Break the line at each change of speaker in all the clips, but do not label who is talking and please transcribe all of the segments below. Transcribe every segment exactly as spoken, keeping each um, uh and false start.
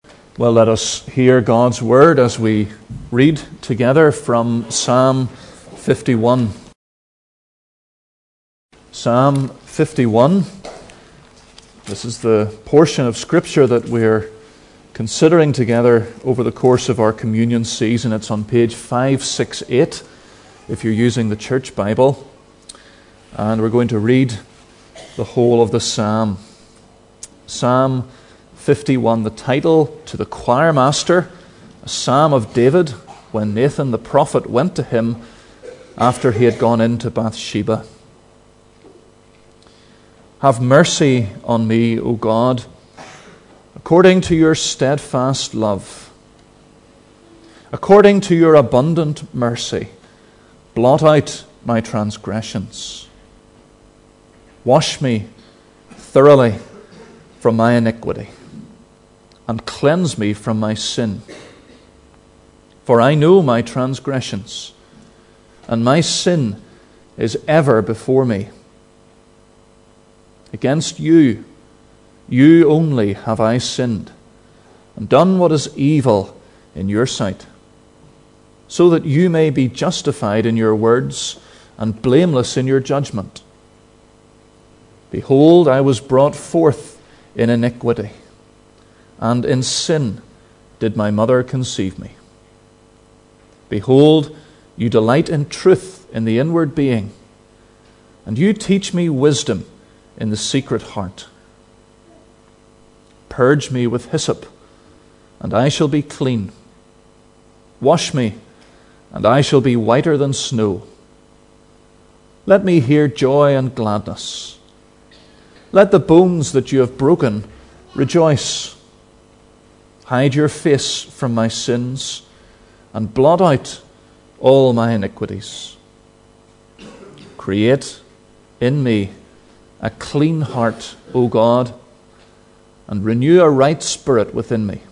Well, let us hear God's word as we read together from Psalm fifty-one. Psalm fifty-one. This is the portion of Scripture that we're considering together over the course of our communion season. It's on page five sixty-eight if you're using the church Bible. And we're going to read the whole of the psalm. Psalm fifty-one, the title to the choir master, a psalm of David when Nathan the prophet went to him after he had gone into Bathsheba. Have mercy on me, O God, according to your steadfast love. According to your abundant mercy, blot out my transgressions. Wash me thoroughly from my iniquity, and cleanse me from my sin. For I know my transgressions, and my sin is ever before me. Against you, you only have I sinned, and done what is evil in your sight, so that you may be justified in your words and blameless in your judgment. Behold, I was brought forth in iniquity, and in sin did my mother conceive me. Behold, you delight in truth in the inward being, and you teach me wisdom in the secret heart. Purge me with hyssop, and I shall be clean. Wash me, and I shall be whiter than snow. Let me hear joy and gladness. Let the bones that you have broken rejoice. Hide your face from my sins, and blot out all my iniquities. Create in me a clean heart, O God, and renew a right spirit within me.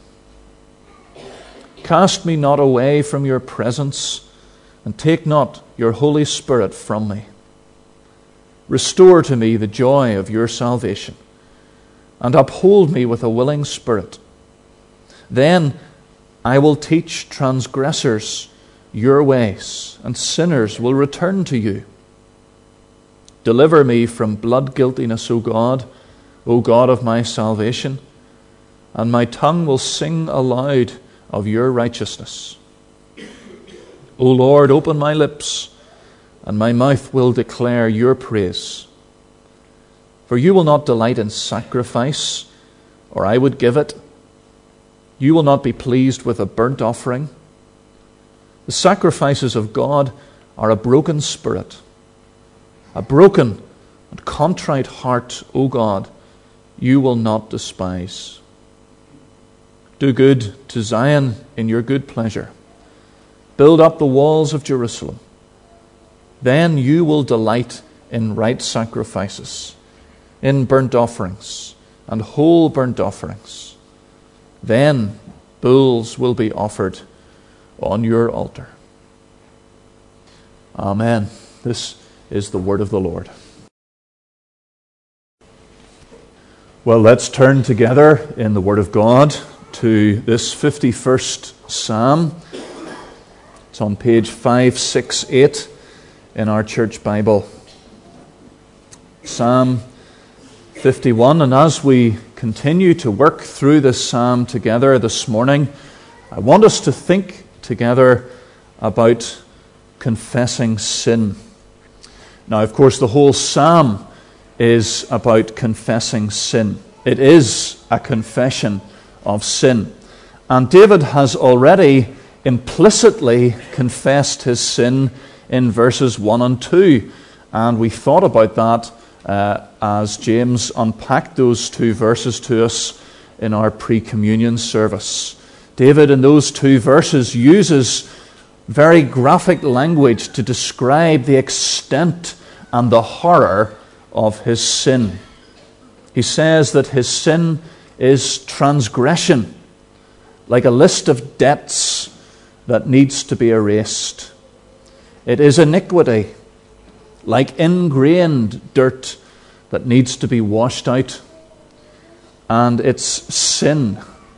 Cast me not away from your presence, and take not your Holy Spirit from me. Restore to me the joy of your salvation, and uphold me with a willing spirit. Then I will teach transgressors your ways, and sinners will return to you. Deliver me from blood guiltiness, O God, O God of my salvation, and my tongue will sing aloud of your righteousness. O Lord, open my lips, and my mouth will declare your praise. For you will not delight in sacrifice, or I would give it. You will not be pleased with a burnt offering. The sacrifices of God are a broken spirit, a broken and contrite heart, O God, you will not despise. Do good to Zion in your good pleasure. Build up the walls of Jerusalem. Then you will delight in right sacrifices, in burnt offerings and whole burnt offerings. Then bulls will be offered on your altar. Amen. This is the word of the Lord. Well, let's turn together in the Word of God to this fifty-first Psalm. It's on page five sixty-eight in our church Bible. Psalm fifty-one. And as we continue to work through this psalm together this morning, I want us to think together about confessing sin. Now, of course, the whole psalm is about confessing sin. It is a confession of sin. And David has already implicitly confessed his sin in verses one and two. And we thought about that uh, as James unpacked those two verses to us in our pre-communion service. David, in those two verses, uses very graphic language to describe the extent and the horror of his sin. He says that his sin is transgression, like a list of debts that needs to be erased. It is iniquity, like ingrained dirt that needs to be washed out. And it's sin,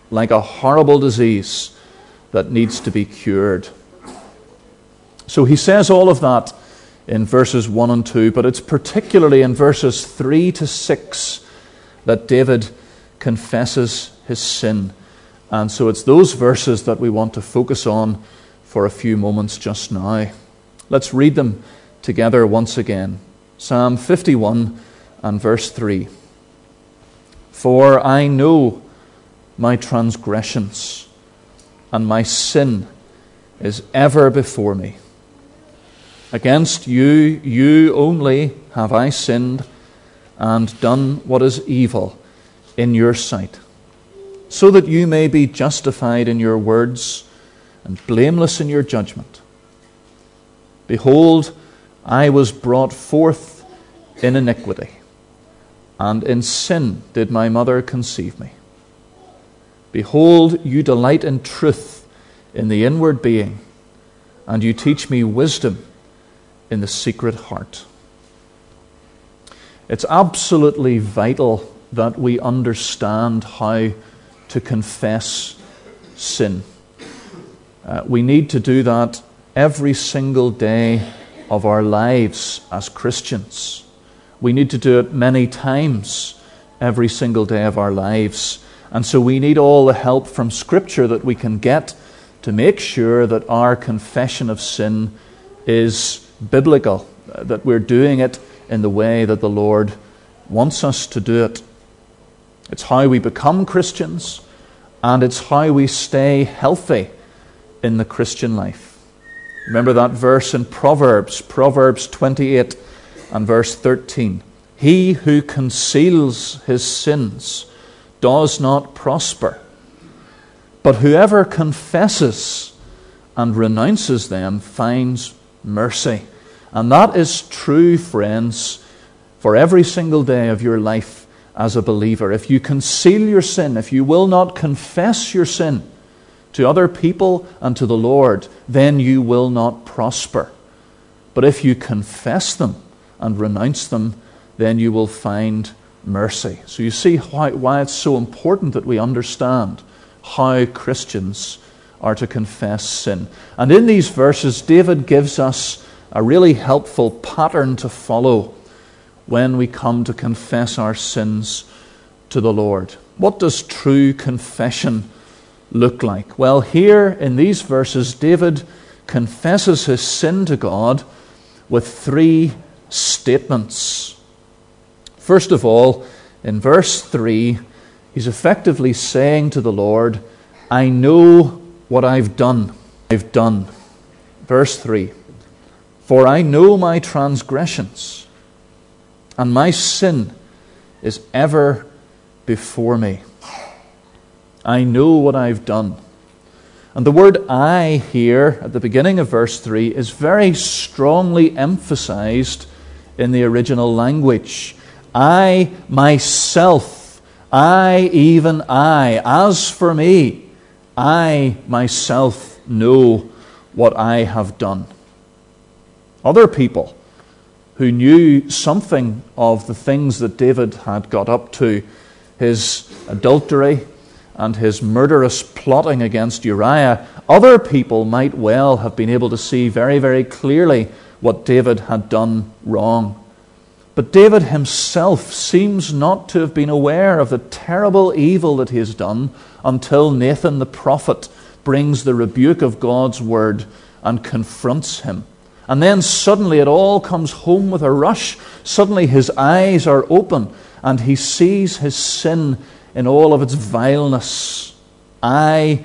like a horrible disease that needs to be cured. So he says all of that in verses one and two, but it's particularly in verses three to six that David confesses his sin. And so it's those verses that we want to focus on for a few moments just now. Let's read them together once again. Psalm fifty-one and verse three. For I know my transgressions, and my sin is ever before me. Against you, you only have I sinned, and done what is evil in your sight, so that you may be justified in your words and blameless in your judgment. Behold, I was brought forth in iniquity, and in sin did my mother conceive me. Behold, you delight in truth in the inward being, and you teach me wisdom in the secret heart. It's absolutely vital that we understand how to confess sin. Uh, we need to do that every single day of our lives as Christians. We need to do it many times every single day of our lives. And so we need all the help from Scripture that we can get to make sure that our confession of sin is biblical, that we're doing it in the way that the Lord wants us to do it. It's how we become Christians, and it's how we stay healthy in the Christian life. Remember that verse in Proverbs, Proverbs twenty-eight and verse thirteen. He who conceals his sins does not prosper, but whoever confesses and renounces them finds mercy. And that is true, friends, for every single day of your life as a believer. If you conceal your sin, if you will not confess your sin to other people and to the Lord, then you will not prosper. But if you confess them and renounce them, then you will find mercy. So you see why, why it's so important that we understand how Christians are to confess sin. And in these verses, David gives us a really helpful pattern to follow when we come to confess our sins to the Lord. What does true confession look like? Well, here in these verses, David confesses his sin to God with three statements. First of all, in verse three, he's effectively saying to the Lord, I know what I've done. I've done. Verse three, for I know my transgressions, and my sin is ever before me. I know what I've done. And the word I here at the beginning of verse three is very strongly emphasized in the original language. I myself, I, even I, as for me, I myself know what I have done. Other people who knew something of the things that David had got up to, his adultery and his murderous plotting against Uriah, other people might well have been able to see very, very clearly what David had done wrong. But David himself seems not to have been aware of the terrible evil that he has done until Nathan the prophet brings the rebuke of God's word and confronts him. And then suddenly it all comes home with a rush. Suddenly his eyes are open and he sees his sin in all of its vileness. I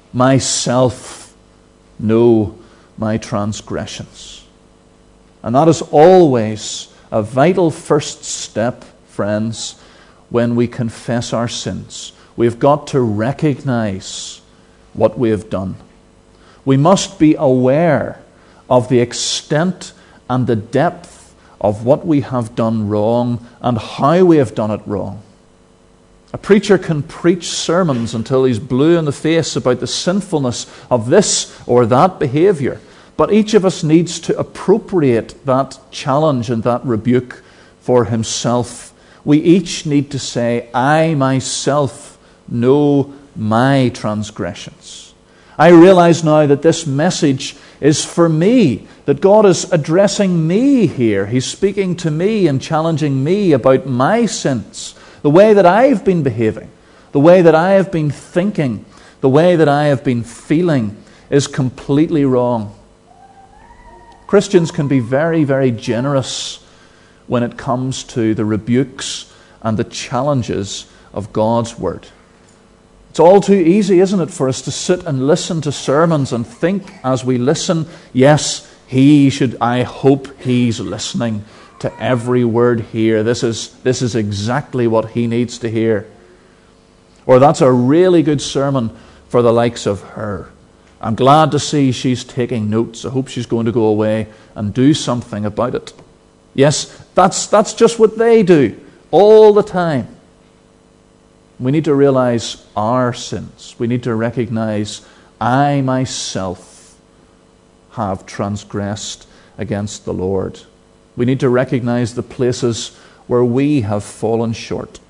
myself know my transgressions. And that is always a vital first step, friends, when we confess our sins. We've got to recognize what we have done. We must be aware of the extent and the depth of what we have done wrong and how we have done it wrong. A preacher can preach sermons until he's blue in the face about the sinfulness of this or that behavior, but each of us needs to appropriate that challenge and that rebuke for himself. We each need to say, I myself know my transgressions. I realize now that this message is for me, that God is addressing me here. He's speaking to me and challenging me about my sins, the way that I've been behaving, the way that I have been thinking, the way that I have been feeling is completely wrong. Christians can be very, very generous when it comes to the rebukes and the challenges of God's Word. It's all too easy, isn't it, for us to sit and listen to sermons and think as we listen, yes, he should, I hope he's listening to every word here. This is, this is exactly what he needs to hear. Or that's a really good sermon for the likes of her. I'm glad to see she's taking notes. I hope she's going to go away and do something about it. Yes, that's, that's just what they do all the time. We need to realize our sins. We need to recognize, I myself have transgressed against the Lord. We need to recognize the places where we have fallen short.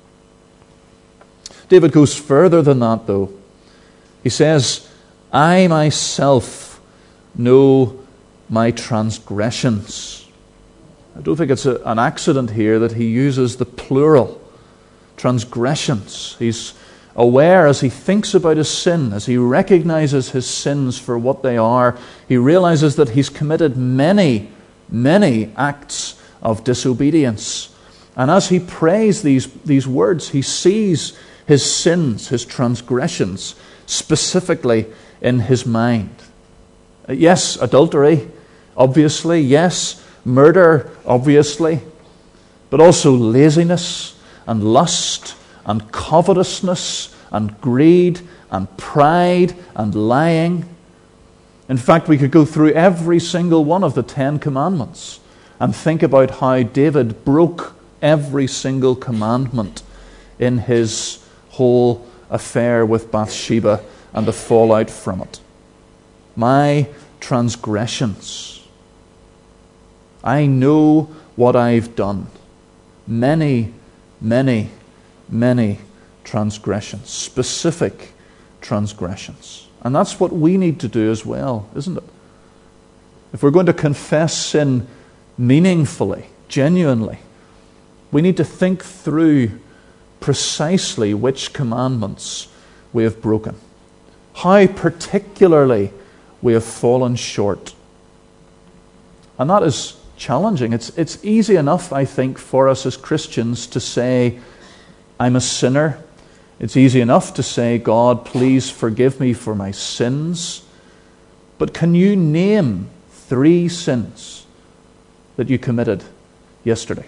David goes further than that, though. He says, I myself know my transgressions. I don't think it's a, an accident here that he uses the plural. Transgressions. He's aware as he thinks about his sin, as he recognizes his sins for what they are, he realizes that he's committed many, many acts of disobedience. And as he prays these, these words, he sees his sins, his transgressions, specifically in his mind. Yes, adultery, obviously. Yes, murder, obviously. But also laziness, and lust, and covetousness, and greed, and pride, and lying. In fact, we could go through every single one of the Ten Commandments and think about how David broke every single commandment in his whole affair with Bathsheba and the fallout from it. My transgressions. I know what I've done. Many Many, many transgressions, specific transgressions. And that's what we need to do as well, isn't it? If we're going to confess sin meaningfully, genuinely, we need to think through precisely which commandments we have broken, how particularly we have fallen short. And that is challenging. It's, it's easy enough, I think, for us as Christians to say, I'm a sinner. It's easy enough to say, God, please forgive me for my sins. But can you name three sins that you committed yesterday?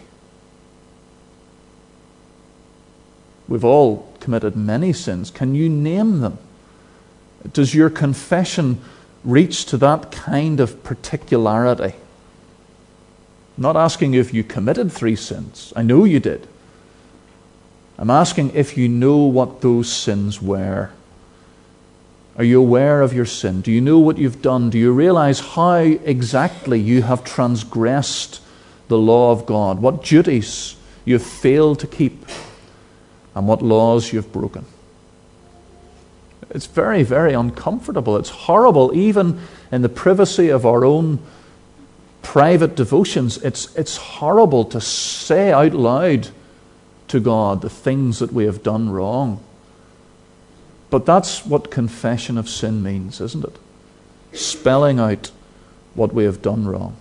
We've all committed many sins. Can you name them? Does your confession reach to that kind of particularity? I'm not asking if you committed three sins. I know you did. I'm asking if you know what those sins were. Are you aware of your sin? Do you know what you've done? Do you realize how exactly you have transgressed the law of God? What duties you have failed to keep and what laws you've broken? It's very, very uncomfortable. It's horrible, even in the privacy of our own private devotions. It's, it's horrible to say out loud to God the things that we have done wrong. But that's what confession of sin means, isn't it? Spelling out what we have done wrong.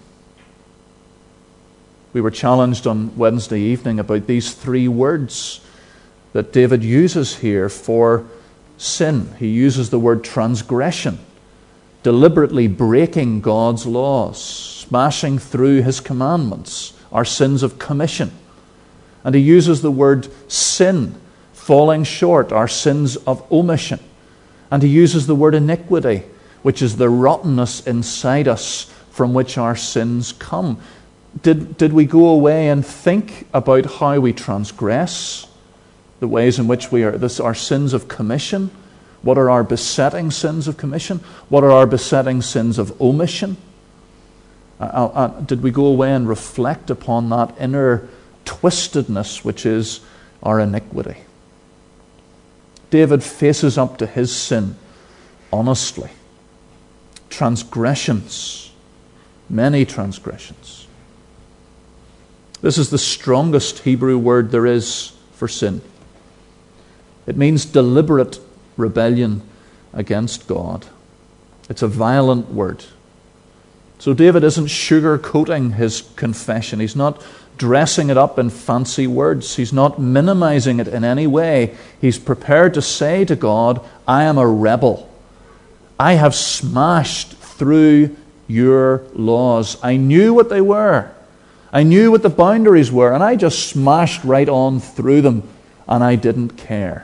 We were challenged on Wednesday evening about these three words that David uses here for sin. He uses the word transgression, deliberately breaking God's laws, smashing through his commandments, our sins of commission. And he uses the word sin, falling short, our sins of omission. And he uses the word iniquity, which is the rottenness inside us from which our sins come. Did, did we go away and think about how we transgress, the ways in which we are, this, our sins of commission? What are our besetting sins of commission? What are our besetting sins of omission? Uh, uh, did we go away and reflect upon that inner twistedness which is our iniquity? David faces up to his sin honestly. Transgressions, many transgressions. This is the strongest Hebrew word there is for sin. It means deliberate rebellion against God. It's a violent word. So David isn't sugarcoating his confession. He's not dressing it up in fancy words. He's not minimizing it in any way. He's prepared to say to God, I am a rebel. I have smashed through your laws. I knew what they were. I knew what the boundaries were, and I just smashed right on through them, and I didn't care.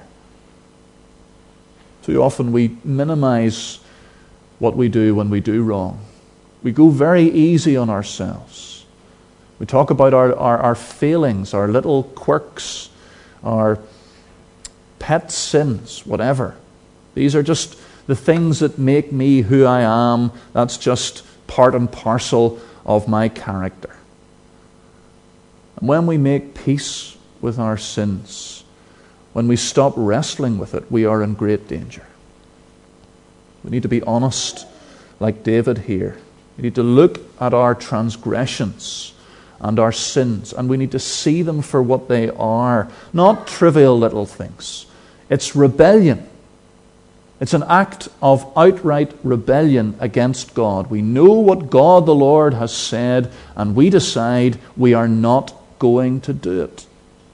Too often we minimize what we do when we do wrong. We go very easy on ourselves. We talk about our, our, our failings, our little quirks, our pet sins, whatever. These are just the things that make me who I am. That's just part and parcel of my character. And when we make peace with our sins, when we stop wrestling with it, we are in great danger. We need to be honest, like David here. We need to look at our transgressions and our sins, and we need to see them for what they are, not trivial little things. It's rebellion. It's an act of outright rebellion against God. We know what God the Lord has said, and we decide we are not going to do it.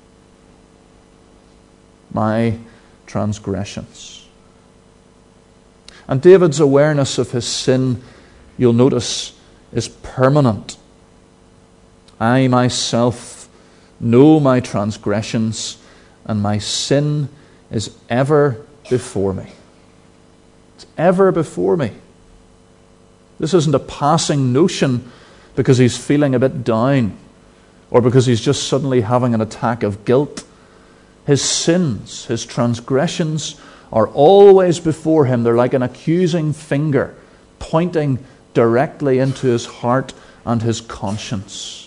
My transgressions. And David's awareness of his sin, you'll notice, is permanent. I myself know my transgressions, and my sin is ever before me. It's ever before me. This isn't a passing notion because he's feeling a bit down or because he's just suddenly having an attack of guilt. His sins, his transgressions are always before him. They're like an accusing finger pointing directly into his heart and his conscience.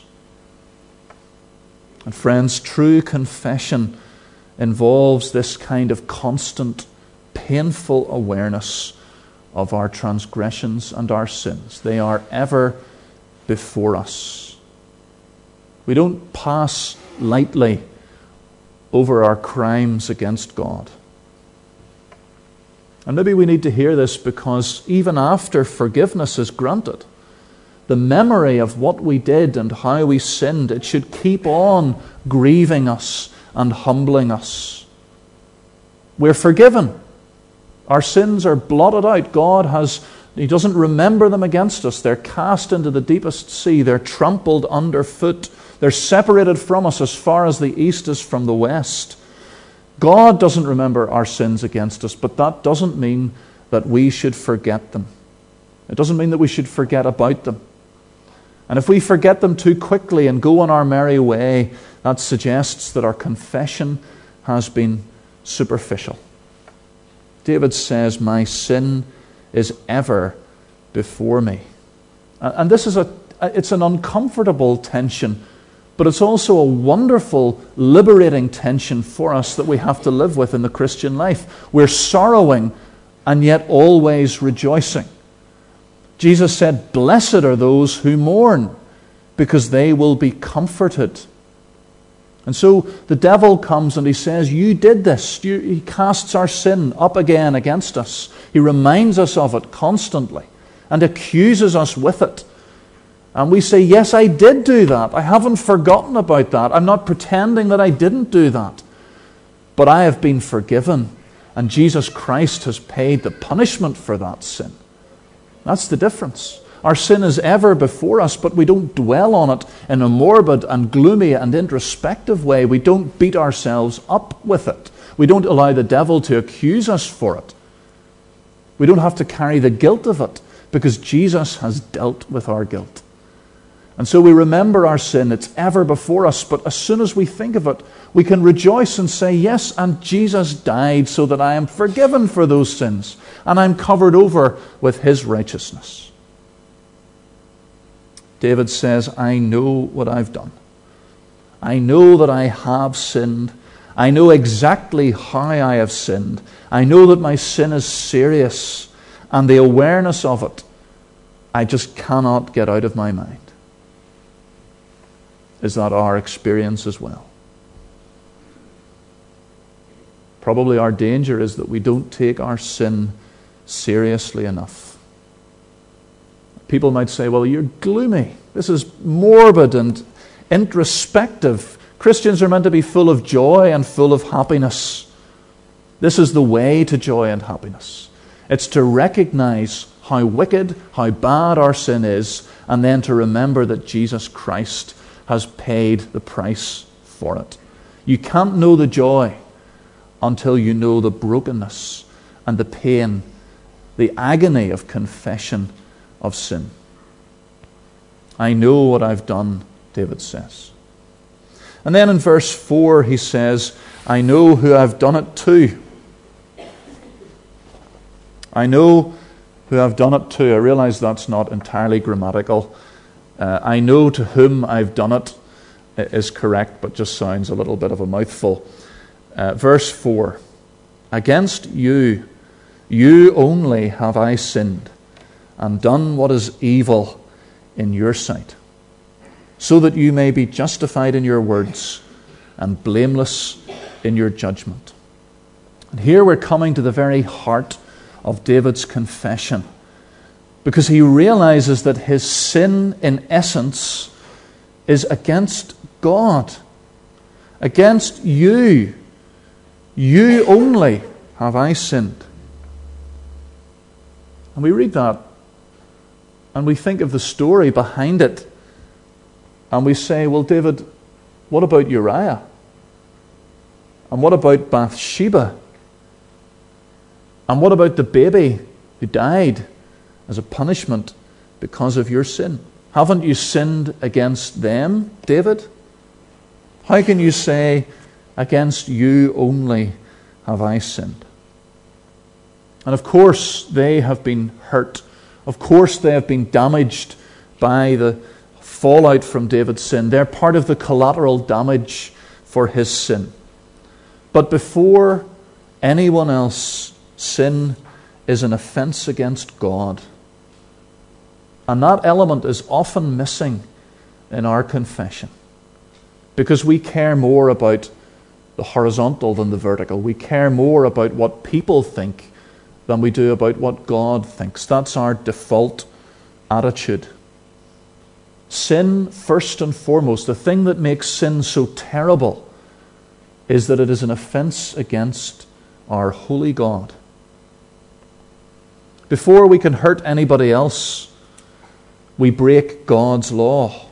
And friends, true confession involves this kind of constant, painful awareness of our transgressions and our sins. They are ever before us. We don't pass lightly over our crimes against God. And maybe we need to hear this because even after forgiveness is granted, the memory of what we did and how we sinned, it should keep on grieving us and humbling us. We're forgiven. Our sins are blotted out. God has, He doesn't remember them against us. They're cast into the deepest sea. They're trampled underfoot. They're separated from us as far as the east is from the west. God doesn't remember our sins against us, but that doesn't mean that we should forget them. It doesn't mean that we should forget about them. And if we forget them too quickly and go on our merry way, that suggests that our confession has been superficial. David says, my sin is ever before me. And this is a, it's an uncomfortable tension, but it's also a wonderful, liberating tension for us that we have to live with in the Christian life. We're sorrowing and yet always rejoicing. Jesus said, blessed are those who mourn, because they will be comforted. And so the devil comes and he says, you did this. You, he casts our sin up again against us. He reminds us of it constantly and accuses us with it. And we say, yes, I did do that. I haven't forgotten about that. I'm not pretending that I didn't do that. But I have been forgiven, and Jesus Christ has paid the punishment for that sin. That's the difference. Our sin is ever before us, but we don't dwell on it in a morbid and gloomy and introspective way. We don't beat ourselves up with it. We don't allow the devil to accuse us for it. We don't have to carry the guilt of it because Jesus has dealt with our guilt. And so we remember our sin. It's ever before us, but as soon as we think of it, we can rejoice and say, yes, and Jesus died so that I am forgiven for those sins, and I'm covered over with His righteousness. David says, I know what I've done. I know that I have sinned, I know exactly how I have sinned. I know that my sin is serious, and the awareness of it, I just cannot get out of my mind. Is that our experience as well? Probably our danger is that we don't take our sin seriously enough. People might say, well, you're gloomy. This is morbid and introspective. Christians are meant to be full of joy and full of happiness. This is the way to joy and happiness. It's to recognize how wicked, how bad our sin is, and then to remember that Jesus Christ has paid the price for it. You can't know the joy until you know the brokenness and the pain, the agony of confession of sin. I know what I've done, David says. And then in verse four he says, I know who I've done it to. I know who I've done it to. I realize that's not entirely grammatical. Uh, I know to whom I've done it is correct, but just sounds a little bit of a mouthful. Uh, verse four, against you, you only have I sinned, and done what is evil in your sight, so that you may be justified in your words and blameless in your judgment. And here we're coming to the very heart of David's confession, because he realizes that his sin, in essence, is against God, against you. You only have I sinned. And we read that, and we think of the story behind it, and we say, well, David, what about Uriah? And what about Bathsheba? And what about the baby who died as a punishment because of your sin? Haven't you sinned against them, David? How can you say, against you only have I sinned? And of course they have been hurt. Of course they have been damaged by the fallout from David's sin. They're part of the collateral damage for his sin. But before anyone else, sin is an offense against God. And that element is often missing in our confession, because we care more about the horizontal than the vertical. We care more about what people think than we do about what God thinks. That's our default attitude. Sin, first and foremost, the thing that makes sin so terrible is that it is an offense against our holy God. Before we can hurt anybody else, we break God's law.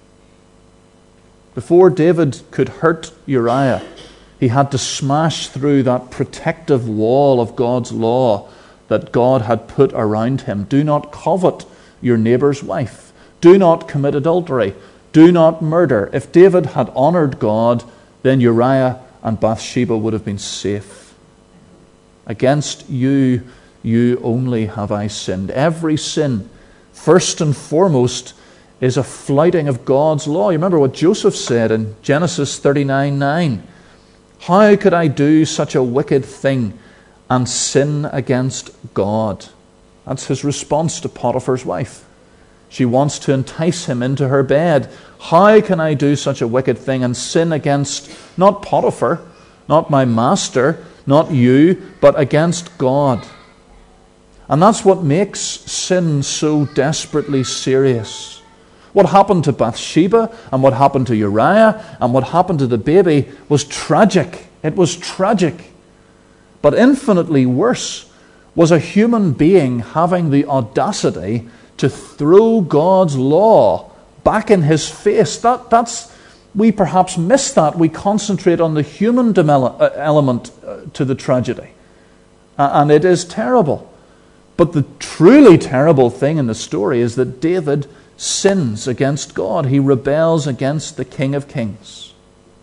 Before David could hurt Uriah, he had to smash through that protective wall of God's law that God had put around him. Do not covet your neighbor's wife. Do not commit adultery. Do not murder. If David had honored God, then Uriah and Bathsheba would have been safe. Against you, you only have I sinned. Every sin, first and foremost, is a flouting of God's law. You remember what Joseph said in Genesis thirty-nine nine. How could I do such a wicked thing and sin against God? That's his response to Potiphar's wife. She wants to entice him into her bed. How can I do such a wicked thing and sin against not Potiphar, not my master, not you, but against God? And that's what makes sin so desperately serious. What happened to Bathsheba and what happened to Uriah and what happened to the baby was tragic. It was tragic. But infinitely worse was a human being having the audacity to throw God's law back in his face. That, that's, we perhaps miss that. We concentrate on the human demel- element to the tragedy. And it is terrible. But the truly terrible thing in the story is that David sins against God. He rebels against the King of Kings.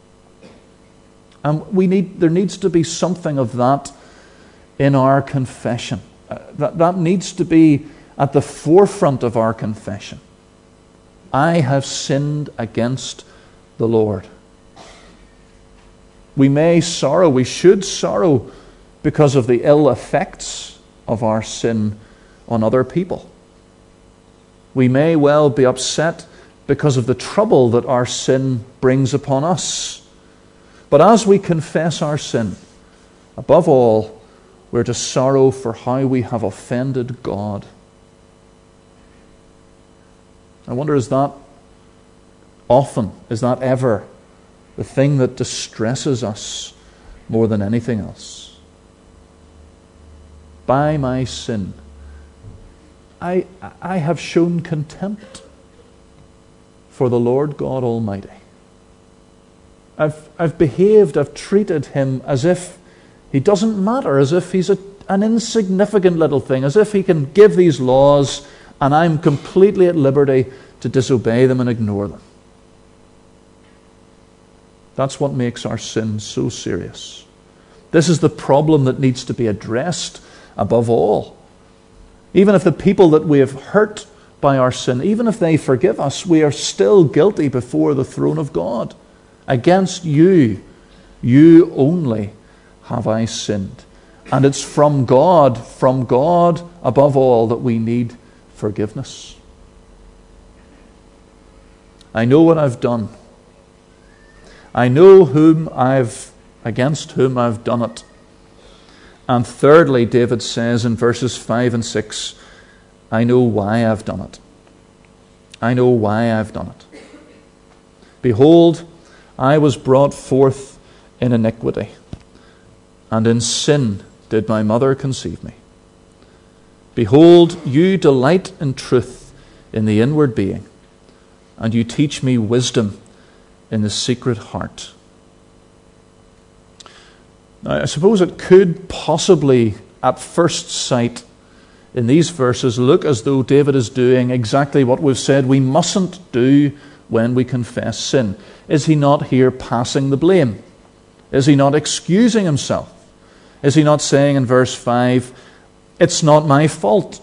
And we need there needs to be something of that in our confession. Uh, that, that needs to be at the forefront of our confession. I have sinned against the Lord. We may sorrow, we should sorrow because of the ill effects of our sin on other people. We may well be upset because of the trouble that our sin brings upon us. But as we confess our sin, above all, we're to sorrow for how we have offended God. I wonder, is that often, is that ever the thing that distresses us more than anything else? By my sin, I, I have shown contempt for the Lord God Almighty. I've, I've behaved, I've treated him as if he doesn't matter, as if he's a, an insignificant little thing, as if he can give these laws and I'm completely at liberty to disobey them and ignore them. That's what makes our sin so serious. This is the problem that needs to be addressed above all. Even if the people that we have hurt by our sin, even if they forgive us, we are still guilty before the throne of God. Against you, you only have I sinned. And it's from God, from God above all, that we need forgiveness. I know what I've done. I know whom I've, against whom I've done it. And thirdly, David says in verses five and six, I know why I've done it. I know why I've done it. Behold, I was brought forth in iniquity, and in sin did my mother conceive me. Behold, you delight in truth in the inward being, and you teach me wisdom in the secret heart. Now, I suppose it could possibly, at first sight, in these verses, look as though David is doing exactly what we've said we mustn't do when we confess sin. Is he not here passing the blame? Is he not excusing himself? Is he not saying in verse five, it's not my fault.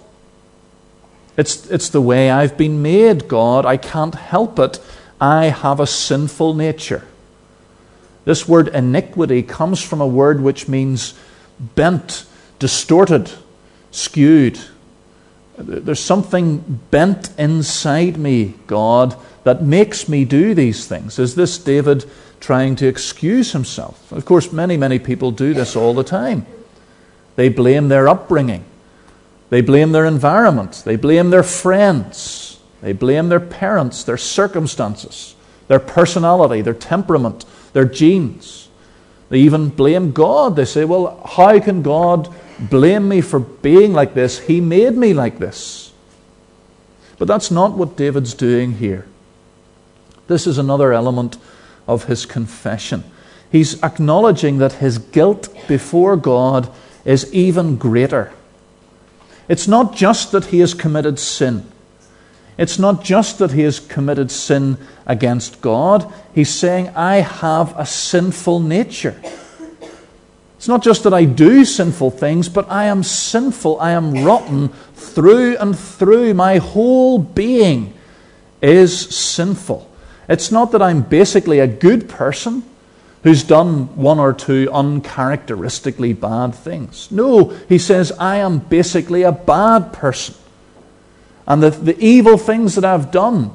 It's, it's the way I've been made, God. I can't help it. I have a sinful nature. This word iniquity comes from a word which means bent, distorted, skewed. There's something bent inside me, God, that makes me do these things. Is this David trying to excuse himself? Of course, many, many people do this all the time. They blame their upbringing. They blame their environment. They blame their friends. They blame their parents, their circumstances, their personality, their temperament, their genes. They even blame God. They say, well, how can God blame me for being like this? He made me like this. But that's not what David's doing here. This is another element of his confession. He's acknowledging that his guilt before God is even greater. It's not just that he has committed sin. It's not just that he has committed sin against God. He's saying, I have a sinful nature. It's not just that I do sinful things, but I am sinful. I am rotten through and through. My whole being is sinful. It's not that I'm basically a good person who's done one or two uncharacteristically bad things. No, he says, I am basically a bad person. And the, the evil things that I've done,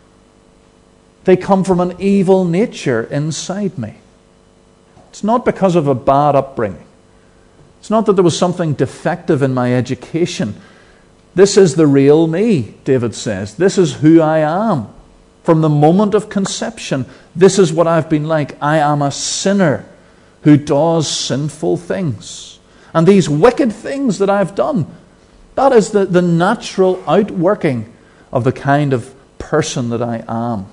they come from an evil nature inside me. It's not because of a bad upbringing. It's not that there was something defective in my education. This is the real me, David says. This is who I am. From the moment of conception, this is what I've been like. I am a sinner who does sinful things. And these wicked things that I've done, that is the, the natural outworking of the kind of person that I am.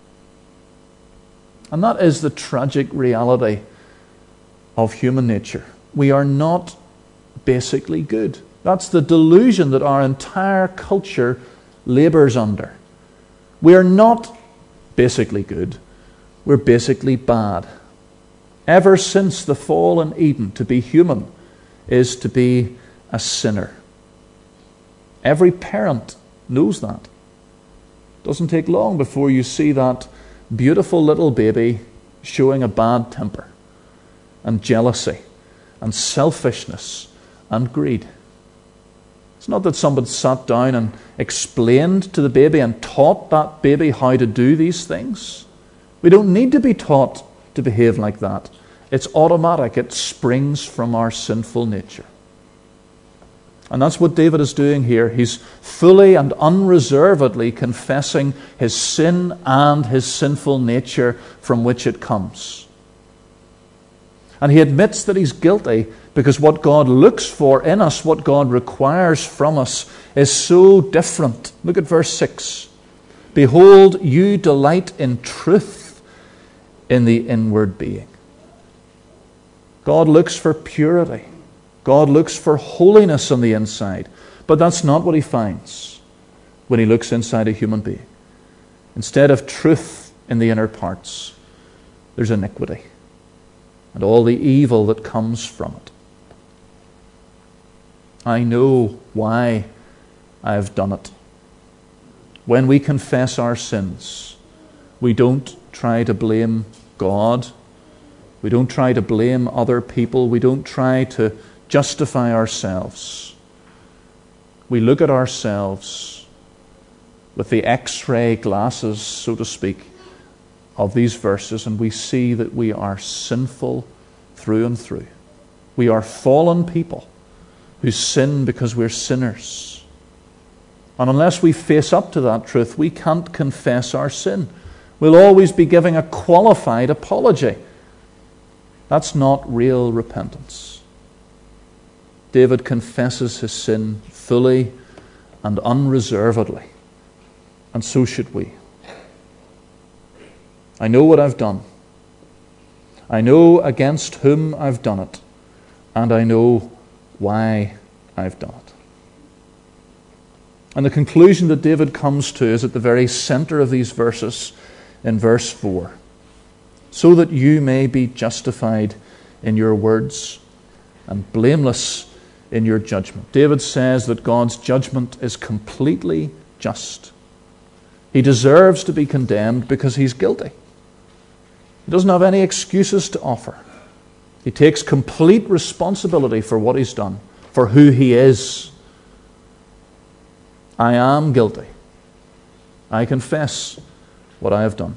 And that is the tragic reality of human nature. We are not basically good. That's the delusion that our entire culture labors under. We are not basically good. We're basically bad. Ever since the fall in Eden, to be human is to be a sinner. Every parent knows that. It doesn't take long before you see that beautiful little baby showing a bad temper. and jealousy and selfishness and greed. It's not that somebody sat down and explained to the baby and taught that baby how to do these things. We don't need to be taught to behave like that. It's automatic. It springs from our sinful nature. And that's what David is doing here. He's fully and unreservedly confessing his sin and his sinful nature from which it comes. And he admits that he's guilty because what God looks for in us, what God requires from us, is so different. Look at verse six. Behold, you delight in truth in the inward being. God looks for purity. God looks for holiness on the inside. But that's not what he finds when he looks inside a human being. Instead of truth in the inner parts, there's iniquity and all the evil that comes from it. I know why I have done it. When we confess our sins, we don't try to blame God. We don't try to blame other people. We don't try to justify ourselves. We look at ourselves with the X-ray glasses, so to speak, of these verses, and we see that we are sinful through and through. We are fallen people who sin because we're sinners. And unless we face up to that truth, we can't confess our sin. We'll always be giving a qualified apology. That's not real repentance. David confesses his sin fully and unreservedly, and so should we. I know what I've done. I know against whom I've done it, and I know why I've done it. And the conclusion that David comes to is at the very center of these verses in verse four. So that you may be justified in your words and blameless in your judgment. David says that God's judgment is completely just. He deserves to be condemned because he's guilty. He doesn't have any excuses to offer. He takes complete responsibility for what he's done, for who he is. I am guilty. I confess what I have done.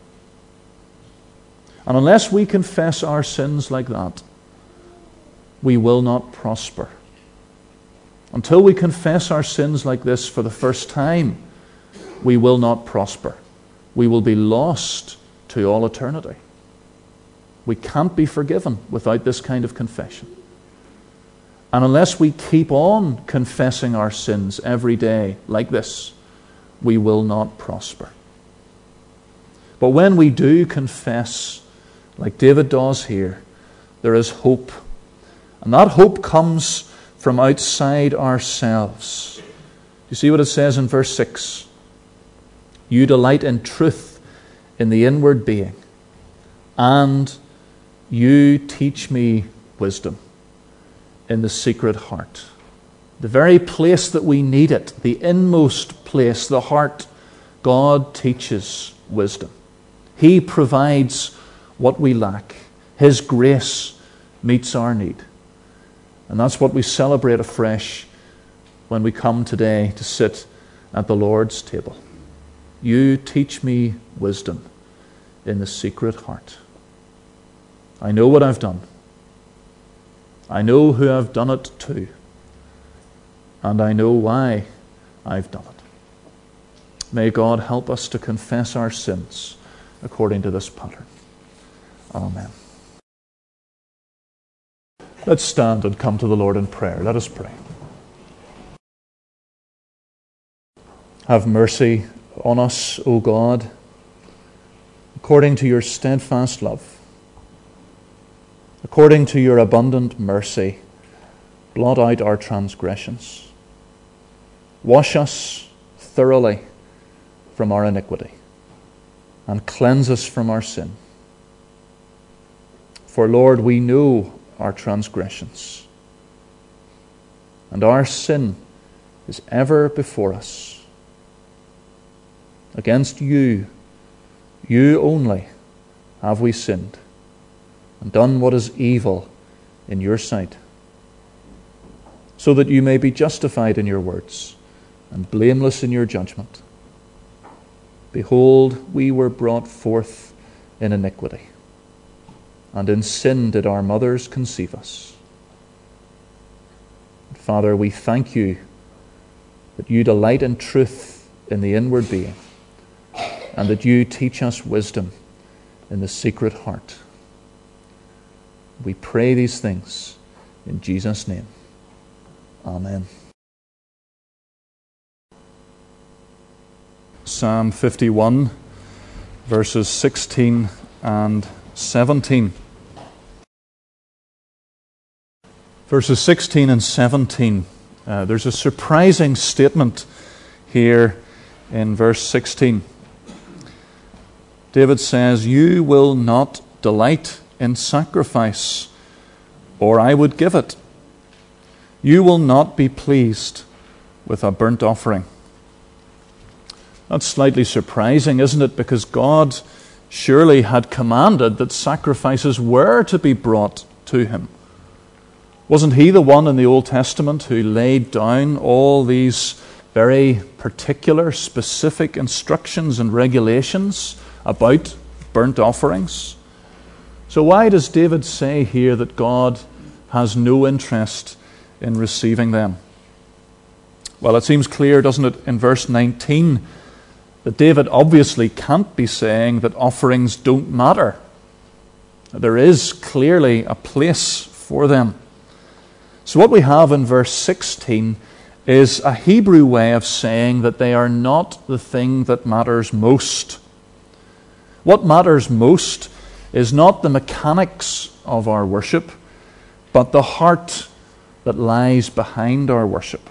And unless we confess our sins like that, we will not prosper. Until we confess our sins like this for the first time, we will not prosper. We will be lost to all eternity. We can't be forgiven without this kind of confession. And unless we keep on confessing our sins every day like this, we will not prosper. But when we do confess, like David does here, there is hope. And that hope comes from outside ourselves. You see what it says in verse six? You delight in truth in the inward being, and you teach me wisdom in the secret heart. The very place that we need it, the inmost place, the heart, God teaches wisdom. He provides what we lack. His grace meets our need. And that's what we celebrate afresh when we come today to sit at the Lord's table. You teach me wisdom in the secret heart. I know what I've done. I know who I've done it to. And I know why I've done it. May God help us to confess our sins according to this pattern. Amen. Let's stand and come to the Lord in prayer. Let us pray. Have mercy on us, O God, according to your steadfast love. According to your abundant mercy, blot out our transgressions. Wash us thoroughly from our iniquity and cleanse us from our sin. For, Lord, we know our transgressions, and our sin is ever before us. Against you, you only, have we sinned and done what is evil in your sight, so that you may be justified in your words and blameless in your judgment. Behold, we were brought forth in iniquity, and in sin did our mothers conceive us. Father, we thank you that you delight in truth in the inward being, and that you teach us wisdom in the secret heart. We pray these things in Jesus' name. Amen. Psalm fifty-one, verses sixteen and seventeen. Verses sixteen and seventeen. Uh, there's a surprising statement here in verse sixteen. David says, "You will not delight in sacrifice, or I would give it. You will not be pleased with a burnt offering." That's slightly surprising, isn't it? Because God surely had commanded that sacrifices were to be brought to him. Wasn't he the one in the Old Testament who laid down all these very particular, specific instructions and regulations about burnt offerings? So why does David say here that God has no interest in receiving them? Well, it seems clear, doesn't it, in verse nineteen, that David obviously can't be saying that offerings don't matter. There is clearly a place for them. So what we have in verse sixteen is a Hebrew way of saying that they are not the thing that matters most. What matters most is not the mechanics of our worship, but the heart that lies behind our worship.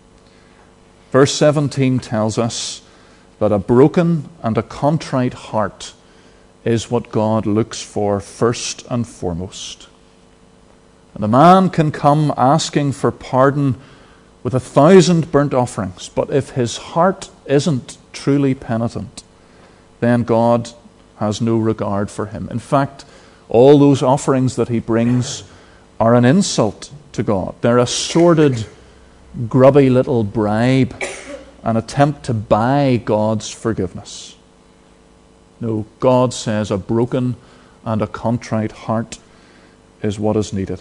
Verse seventeen tells us that a broken and a contrite heart is what God looks for first and foremost. And a man can come asking for pardon with a thousand burnt offerings, but if his heart isn't truly penitent, then God has no regard for him. In fact, all those offerings that he brings are an insult to God. They're a sordid, grubby little bribe, an attempt to buy God's forgiveness. No, God says a broken and a contrite heart is what is needed.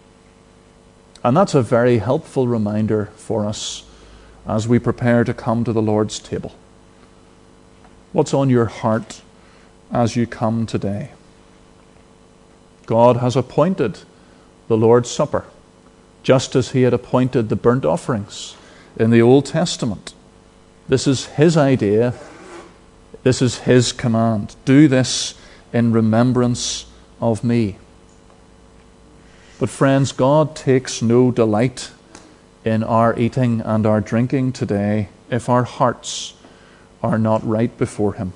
And that's a very helpful reminder for us as we prepare to come to the Lord's table. What's on your heart as you come today? God has appointed the Lord's Supper, just as he had appointed the burnt offerings in the Old Testament. This is his idea. This is his command. Do this in remembrance of me. But friends, God takes no delight in our eating and our drinking today if our hearts are not right before him.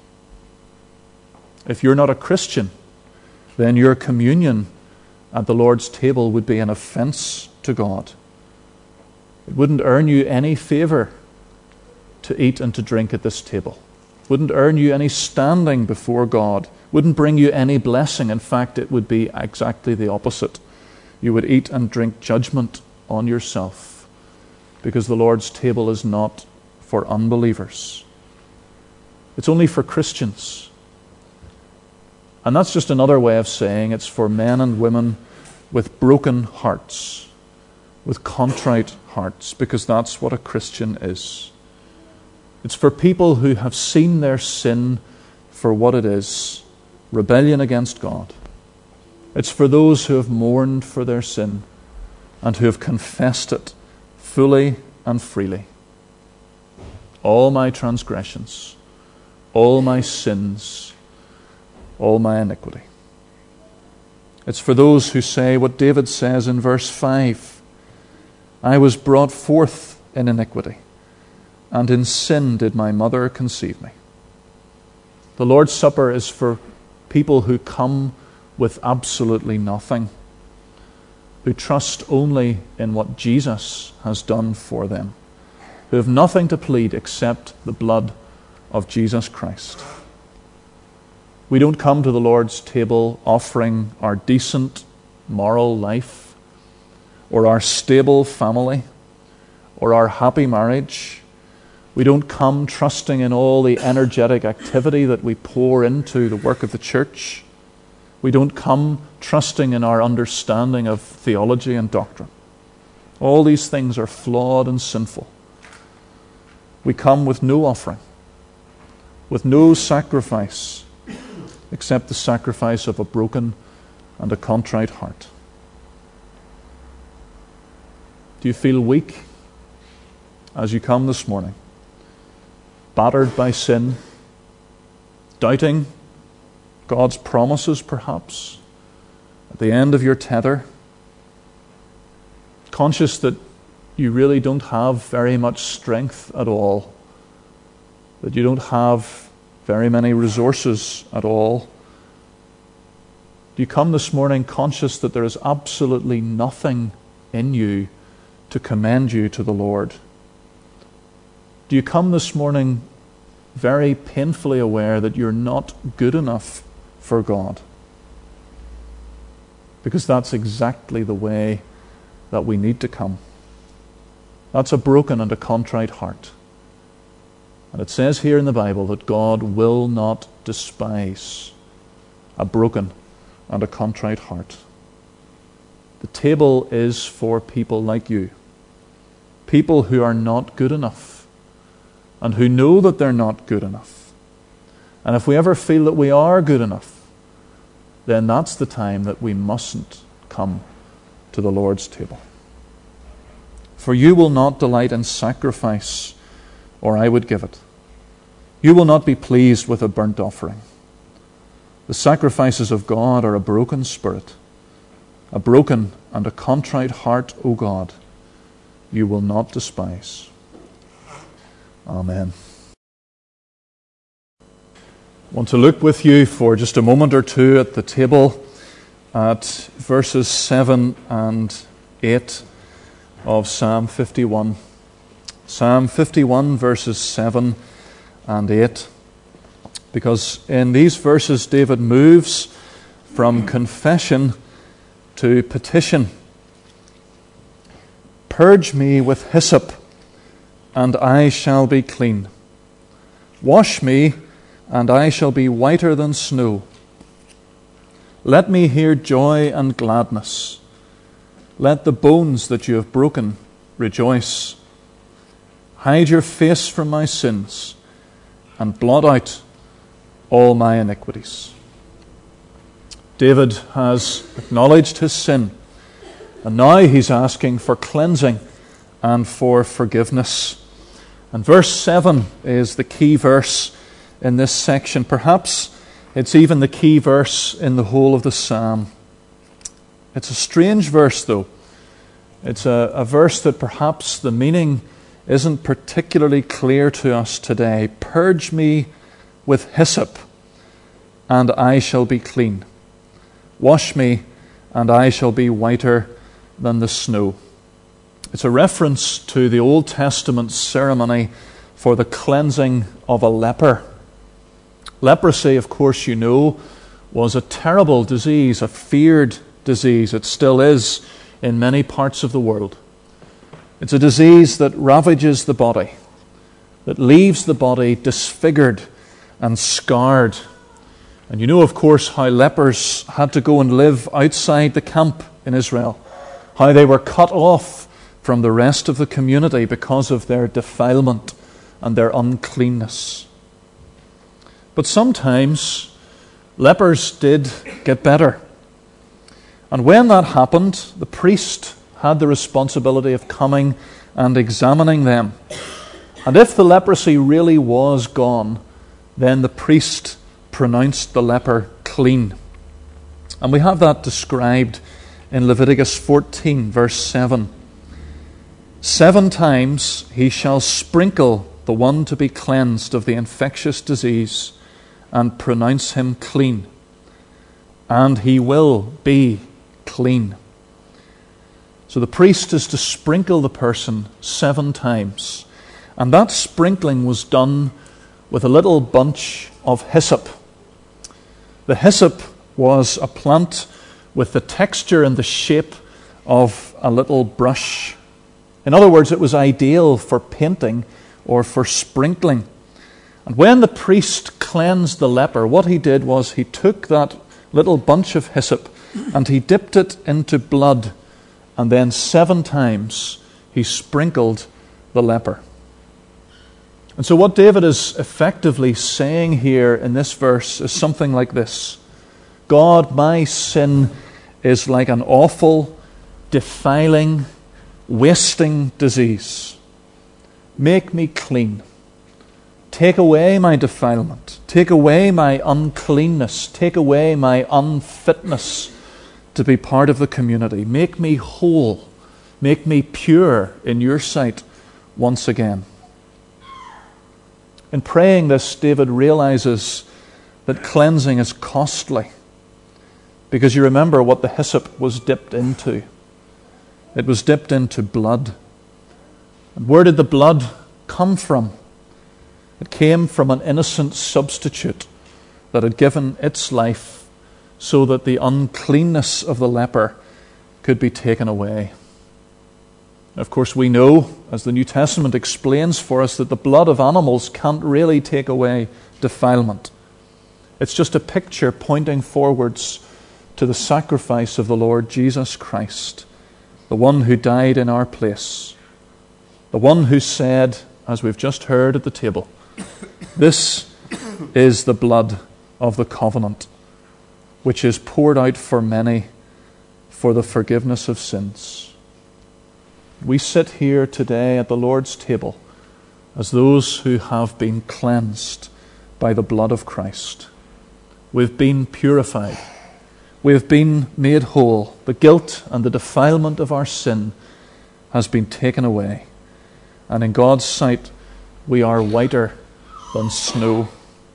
If you're not a Christian, then your communion at the Lord's table would be an offense to God. It wouldn't earn you any favor to eat and to drink at this table. It wouldn't earn you any standing before God. It wouldn't bring you any blessing. In fact, it would be exactly the opposite. You would eat and drink judgment on yourself, because the Lord's table is not for unbelievers. It's only for Christians. And that's just another way of saying it's for men and women with broken hearts, with contrite hearts, because that's what a Christian is. It's for people who have seen their sin for what it is, rebellion against God. It's for those who have mourned for their sin and who have confessed it fully and freely. All my transgressions, all my sins, all my iniquity. It's for those who say what David says in verse five, I was brought forth in iniquity, and in sin did my mother conceive me. The Lord's Supper is for people who come with absolutely nothing, who trust only in what Jesus has done for them, who have nothing to plead except the blood of Jesus Christ. We don't come to the Lord's table offering our decent moral life, or our stable family, or our happy marriage. We don't come trusting in all the energetic activity that we pour into the work of the church. We don't come trusting in our understanding of theology and doctrine. All these things are flawed and sinful. We come with no offering, with no sacrifice, except the sacrifice of a broken and a contrite heart. Do you feel weak as you come this morning? Battered by sin, doubting God's promises perhaps, at the end of your tether, conscious that you really don't have very much strength at all, that you don't have very many resources at all? Do you come this morning conscious that there is absolutely nothing in you to commend you to the Lord? Do you come this morning very painfully aware that you're not good enough for God? Because that's exactly the way that we need to come. That's a broken and a contrite heart. And it says here in the Bible that God will not despise a broken and a contrite heart. The table is for people like you, people who are not good enough, and who know that they're not good enough. And if we ever feel that we are good enough, then that's the time that we mustn't come to the Lord's table. For you will not delight in sacrifice, or I would give it. You will not be pleased with a burnt offering. The sacrifices of God are a broken spirit, a broken and a contrite heart, O God, you will not despise. Amen. I want to look with you for just a moment or two at the table at verses seven and eight of Psalm fifty-one. Psalm fifty-one, verses seven and eight. Because in these verses, David moves from confession to petition. Purge me with hyssop, and I shall be clean. Wash me, and I shall be whiter than snow. Let me hear joy and gladness. Let the bones that you have broken rejoice. Hide your face from my sins, and blot out all my iniquities. David has acknowledged his sin, and now he's asking for cleansing and for forgiveness. And verse seven is the key verse in this section. Perhaps it's even the key verse in the whole of the psalm. It's a strange verse, though. It's a, a verse that perhaps the meaning isn't particularly clear to us today. Purge me with hyssop, and I shall be clean. Wash me, and I shall be whiter than the snow. It's a reference to the Old Testament ceremony for the cleansing of a leper. Leprosy, of course, you know, was a terrible disease, a feared disease. It still is in many parts of the world. It's a disease that ravages the body, that leaves the body disfigured and scarred. And you know, of course, how lepers had to go and live outside the camp in Israel, how they were cut off from the rest of the community because of their defilement and their uncleanness. But sometimes lepers did get better. And when that happened, the priest had the responsibility of coming and examining them. And if the leprosy really was gone, then the priest pronounced the leper clean. And we have that described in Leviticus fourteen, verse seven. Seven times he shall sprinkle the one to be cleansed of the infectious disease and pronounce him clean, and he will be clean. So the priest is to sprinkle the person seven times, and that sprinkling was done with a little bunch of hyssop. The hyssop was a plant with the texture and the shape of a little brush. In other words, it was ideal for painting or for sprinkling. And when the priest cleansed the leper, what he did was he took that little bunch of hyssop and he dipped it into blood, and then seven times he sprinkled the leper. And so what David is effectively saying here in this verse is something like this: God, my sin is like an awful, defiling, wasting disease. Make me clean. Take away my defilement. Take away my uncleanness. Take away my unfitness to be part of the community. Make me whole. Make me pure in your sight once again. In praying this, David realizes that cleansing is costly, because you remember what the hyssop was dipped into. It was dipped into blood. And where did the blood come from? It came from an innocent substitute that had given its life so that the uncleanness of the leper could be taken away. Of course, we know, as the New Testament explains for us, that the blood of animals can't really take away defilement. It's just a picture pointing forwards to the sacrifice of the Lord Jesus Christ, the one who died in our place, the one who said, as we've just heard at the table, this is the blood of the covenant, which is poured out for many for the forgiveness of sins. We sit here today at the Lord's table as those who have been cleansed by the blood of Christ. We've been purified. We've been made whole. The guilt and the defilement of our sin has been taken away. And in God's sight, we are whiter than snow.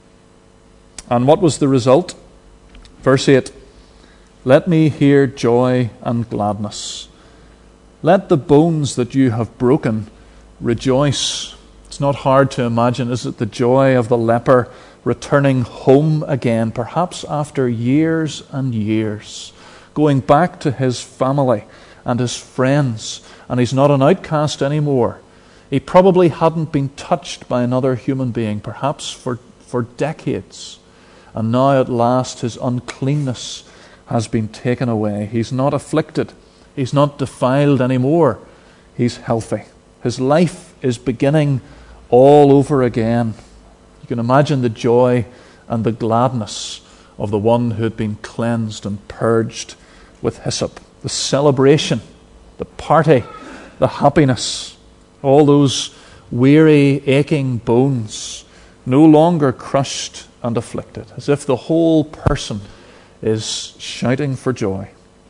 And what was the result? Verse eight, let me hear joy and gladness. Let the bones that you have broken rejoice. It's not hard to imagine, is it, the joy of the leper returning home again, perhaps after years and years, going back to his family and his friends, and he's not an outcast anymore. He probably hadn't been touched by another human being, perhaps for, for decades. And now at last his uncleanness has been taken away. He's not afflicted. He's not defiled anymore. He's healthy. His life is beginning all over again. You can imagine the joy and the gladness of the one who had been cleansed and purged with hyssop. The celebration, the party, the happiness, all those weary, aching bones no longer crushed and afflicted, as if the whole person is shouting for joy.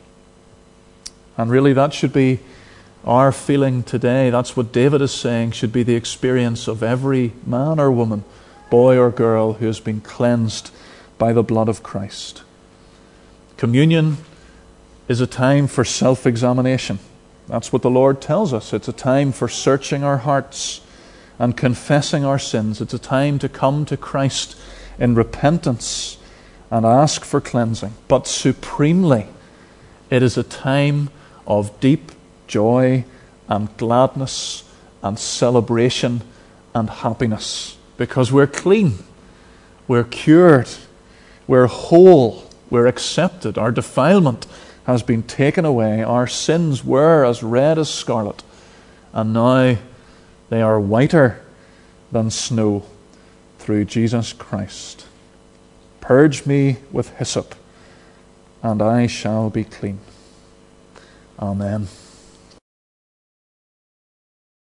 And really that should be our feeling today. That's what David is saying should be the experience of every man or woman, boy or girl who has been cleansed by the blood of Christ. Communion is a time for self-examination. That's what the Lord tells us. It's a time for searching our hearts and confessing our sins. It's a time to come to Christ in repentance and ask for cleansing. But supremely, it is a time of deep joy and gladness and celebration and happiness, because we're clean, we're cured, we're whole, we're accepted. Our defilement has been taken away. Our sins were as red as scarlet, and now they are whiter than snow through Jesus Christ. Purge me with hyssop, and I shall be clean. Amen.